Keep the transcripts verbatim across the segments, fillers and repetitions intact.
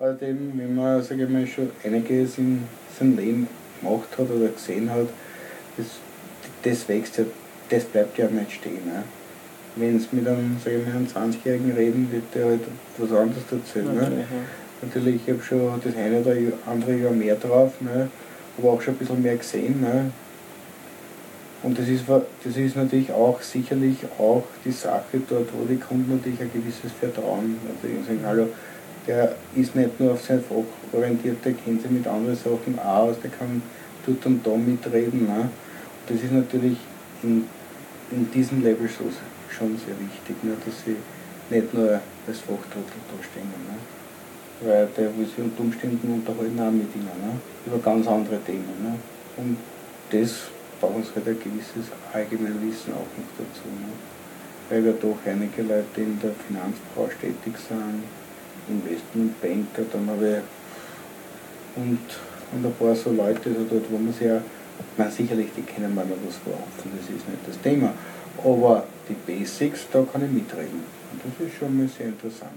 halt eben, wenn man, sage ich mal, schon einiges in seinem Leben gemacht hat oder gesehen hat, das, das wächst ja, das bleibt ja nicht stehen. Ne? Wenn es mit einem, sage ich mal, einem zwanzigjährigen reden, wird der halt was anderes erzählen. Natürlich, Ne? ja. Natürlich, ich habe schon das eine oder andere Jahr mehr drauf, ne? Habe auch schon ein bisschen mehr gesehen. Ne? Und das ist, das ist natürlich auch sicherlich auch die Sache dort, wo die Kunden natürlich ein gewisses Vertrauen natürlich sagen, hallo, der ist nicht nur auf sein Fach orientiert, der kennt sich mit anderen Sachen auch aus, der kann dort und da mitreden. Ne? Und das ist natürlich in, in diesem Level so, schon sehr wichtig, ne? Dass sie nicht nur als Fachtrottel da stehen. Ne? Weil der will sich unter Umständen unterhalten auch mit ihnen, ne? Über ganz andere Themen. Ne? Und das brauchen sie halt ein gewisses Allgemeinwissen auch noch dazu. Ne? Weil wir doch einige Leute in der Finanzbranche tätig sind, Investmentbanker, dann habe ich und, und ein paar so Leute also dort, wo man sich ja, man sicherlich, die kennen mal noch was verkaufen, das ist nicht das Thema. Aber die Basics, da kann ich mitreden. Und das ist schon mal sehr interessant.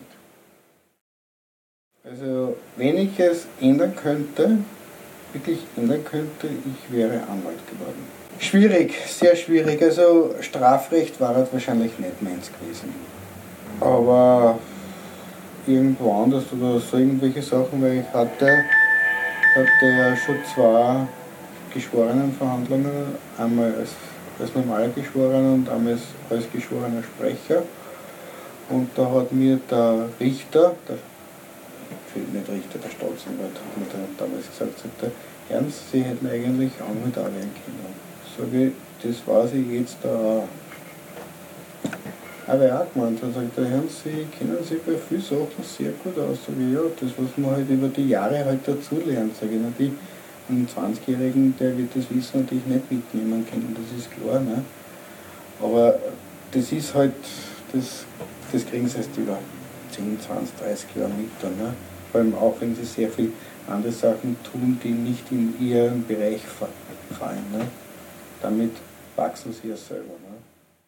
Also, wenn ich es ändern könnte, wirklich ändern könnte, ich wäre Anwalt geworden. Schwierig, sehr schwierig. Also Strafrecht war halt wahrscheinlich nicht meins gewesen. Aber irgendwo anders oder so irgendwelche Sachen, weil ich hatte, hatte ja schon zwei Geschworenenverhandlungen, einmal als, als normaler Geschworener und einmal als, als geschworener Sprecher. Und da hat mir der Richter, der nicht Richter, der Staatsanwalt, hat mir da damals gesagt, sagte, Ernst, Sie hätten eigentlich Anwalt auch werden können. Sage ich, das weiß ich jetzt da. Aber er auch gemeint hat, sagt er, Ernst, Sie kennen sich bei vielen Sachen sehr gut aus. Sage ich, ja, das, was man halt über die Jahre halt dazu lernt. Sage ich, natürlich, einen zwanzigjährigen, der wird das Wissen natürlich nicht mitnehmen können, das ist klar. Ne? Aber das ist halt, das, das kriegen sie erst über zehn, zwanzig, dreißig Jahre mit dann. Ne? Vor allem auch, wenn sie sehr viel andere Sachen tun, die nicht in ihren Bereich fallen. Ne? Damit wachsen sie ja selber. Ne?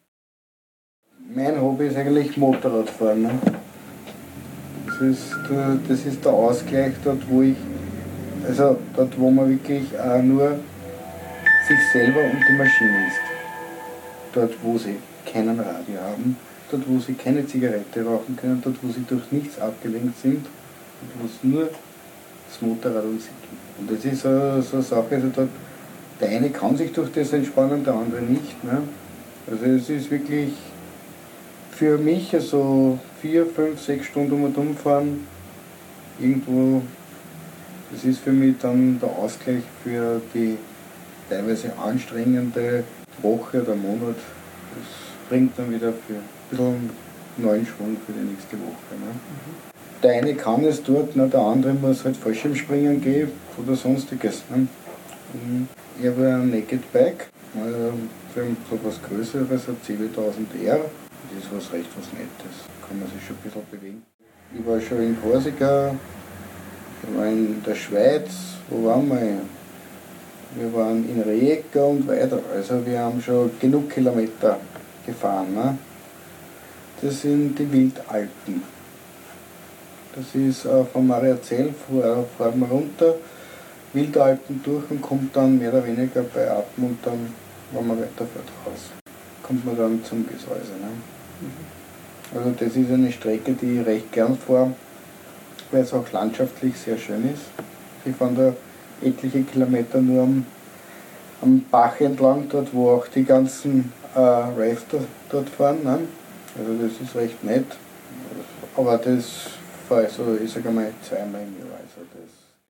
Mein Hobby ist eigentlich Motorradfahren. Ne? Das ist, der, das ist der Ausgleich dort, wo ich, also dort, wo man wirklich auch nur sich selber und die Maschine ist. Dort, wo sie keinen Radio haben, dort, wo sie keine Zigarette rauchen können, dort, wo sie durch nichts abgelenkt sind, wo es nur das Motorrad und sie gibt. Und das ist so, so eine Sache, also dort, der eine kann sich durch das entspannen, der andere nicht. Ne? Also es ist wirklich für mich also vier, fünf, sechs Stunden um und umfahren, irgendwo, das ist für mich dann der Ausgleich für die teilweise anstrengende Woche oder Monat. Das bringt dann wieder für ein bisschen neuen Schwung für die nächste Woche. Ne? Mhm. Der eine kann es dort, ne, der andere muss halt Fallschirmspringen gehen oder sonstiges. Ne? Ich habe ein Naked Bike, also für so was Größeres, ein C W tausend R. Das ist was recht was Nettes, kann man sich schon ein bisschen bewegen. Ich war schon in Korsika, ich war in der Schweiz, wo waren wir? Wir waren in Rijeka und weiter, also wir haben schon genug Kilometer gefahren. Ne? Das sind die Wildalpen. Das ist äh, von Mariazell, fährt man runter, Wildalpen durch und kommt dann mehr oder weniger bei Appen und dann, wenn man weiterfährt, raus. Kommt man dann zum Gesäuse. Ne? Mhm. Also das ist eine Strecke, die ich recht gern fahre, weil es auch landschaftlich sehr schön ist. Ich fahre da etliche Kilometer nur am, am Bach entlang, dort wo auch die ganzen äh, Rafter dort fahren. Ne? Also das ist recht nett. Aber das fahre ich so, ich sage mal, zweimal im Jahr. Also das